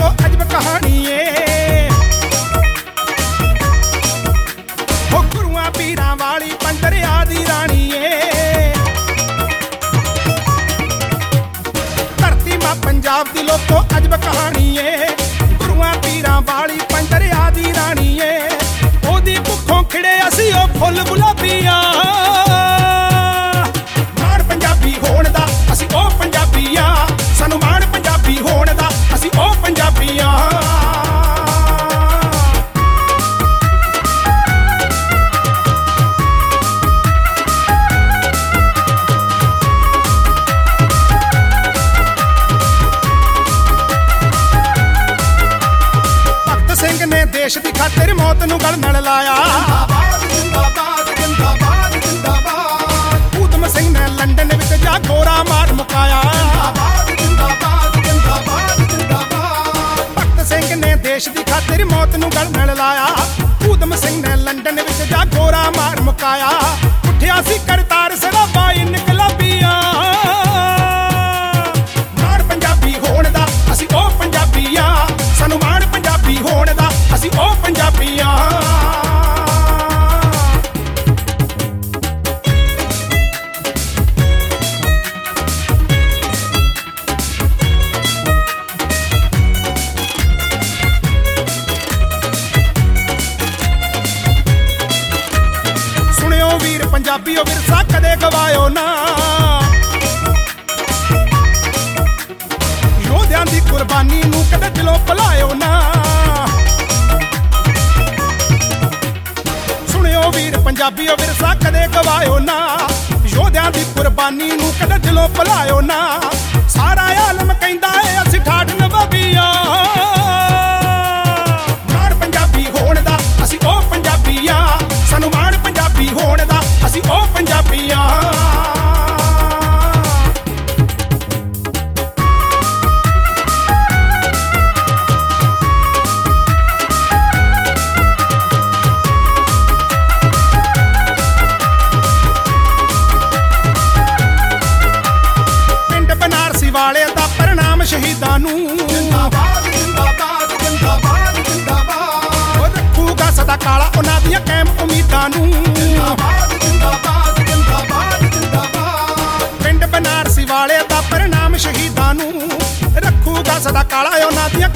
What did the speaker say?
लोको अजब कहानी है। हो गुरुआं पीरां वाली पंजरिया दी रानी है। धरती मां पंजाब दी लोको अजब कहानी है। गुरुआं पीरां वाली पंजरिया दी रानी है। ओदी भुखों खिड़े असी ओ फुल गुलाबियां। माण पंजाबी होण दा असी ओ पंजाबीआं। सानू माण पंजाबी होण दा असी ओ पंजाबीआं। भगत सिंह ने देश दी खातिर मौत नूं गल नाल लाया। ऊधम सिंह ने लंडन विच जा गोरा मार मुकाया। भगत सिंह ने देश दी खातिर मौत नूं गल नाल लाया। ऊधम सिंह ने लंडन विच जा गोरा मार मुकाया। उठिया सी करतार सराबा इनकलाबियां। माण पंजाबी होण दा असी ओ पंजाबीआं। सानू माण पंजाबी होण दा असी ओ पंजाबीआं। सुनियो वीर पंजाबीओ विरसा कदे गवायो ना। योधियां दी कुर्बानी नूं कदे दिलों भुलायो ना। सुनियो वीर पंजाबीओ विरसा कदे गवायो ना। योधियां दी कुर्बानी नूं कदे दिलों भुलायो ना। सारा आलम कहंदा है असीं ठाठ नवाबीआं। माण पंजाबी होण दा असीं ओ पंजाबीआं। सानू माण पंजाबी होण दा असीं ओ पंजाबीआं। पिंड बनारसी वाले दा प्रणाम शहीदां नूं। जिंदाबाद जिंदाबाद जिंदाबाद जिंदाबाद। ओ रखूगा सदा काला उन्हां दियां कायम उम्मीदां नूं। जिंदाबाद जिंदाबाद जिंदाबाद जिंदाबाद। पिंड बनारसी वाले दा प्रणाम शहीदां नूं। रखूगा सदा काला उन्हां दियां